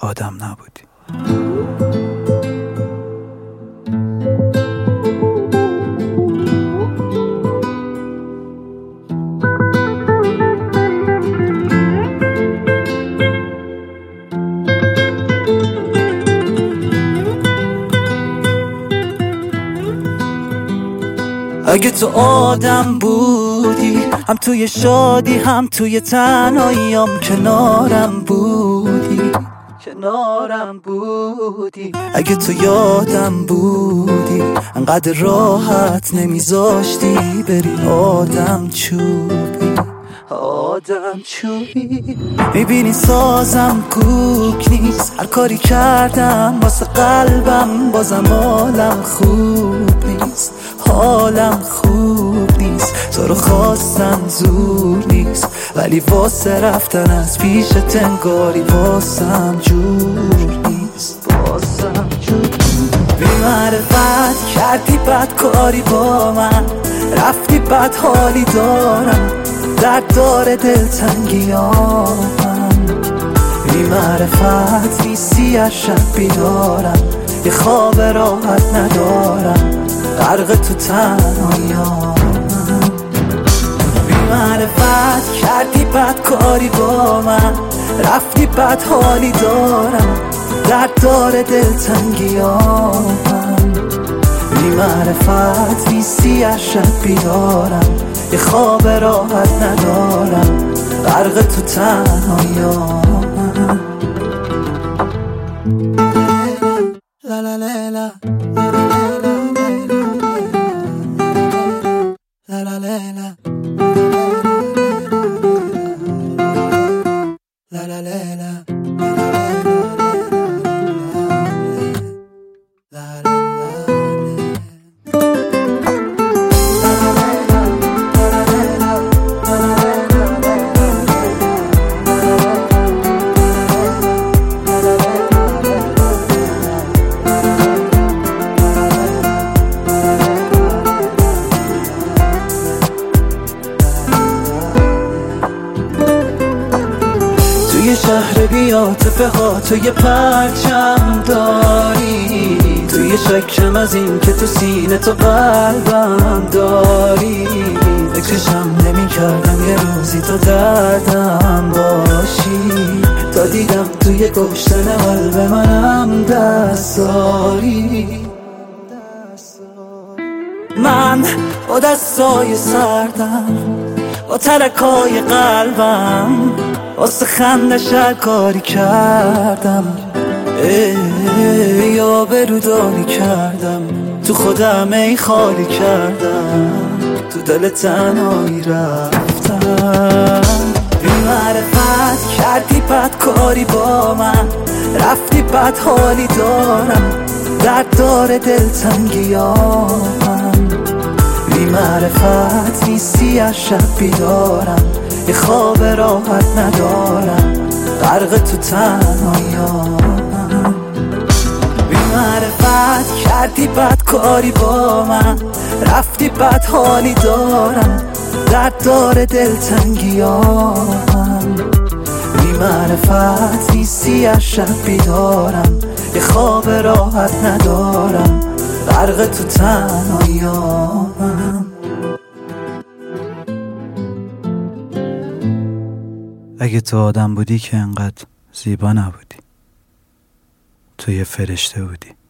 آدم نبودی. اگه تو آدم بودی، هم توی شادی هم توی تنهاییام کنارم بودی. اگه تو یادم بودی، انقدر راحت نمیذاشتی بری آدم چوبی. میبینی سازم کوک نیست، هر کاری کردم واسه قلبم بازم حالم خوب نیست. تو رو خواستم زور نیست، ولی واسه رفتن از پیشت انگاری واسم جور نیست. بی معرفت کردی بدکاری با من، رفتی بد حالی دارم، درد داره دلتنگیامم. بی معرفت نیستی از شب بیدارم، یه خواب راحت ندارم، غرق تو تنهاییام. بی معرفت کردی بدکاری با من، رفتی بد حالی دارم، درد داره دلتنگیامم. بی معرفت نیستی از شب بیدارم، یه خواب راحت ندارم، غرق تو تنهاییام. لا لا لا لا لا لا لا لا لا لا. توی شهر بیاتفه ها تو یه پرچم داری، توی شکم از این که تو سینه تو قلبم داری. فکرشم نمی کردم یه روزی تو دردم باشی، تا دیدم توی گشتن قلب منم دست داری. من با دستای سردم، با ترکای قلبم، واسه خندش هر کاری کردم، یا برودانی کردم، تو خودم ای خالی کردم، تو دل تنهایی رفتم. بی معرفت کردی بدکاری با من، رفتی بد حالی دارم، درد داره دلتنگیامم. بی معرفت نیستی از شب بیدارم، یه خواب راحت ندارم، غرق تو تنهاییام. بی معرفت کردی بدکاری با من، رفتی بد حالی دارم، درد داره دلتنگیامم. بی معرفت نیستی از شب بیدارم، یه خواب راحت ندارم، غرق تو تنهاییام. اگه تو آدم بودی که انقدر زیبا نبودی، تو یه فرشته بودی.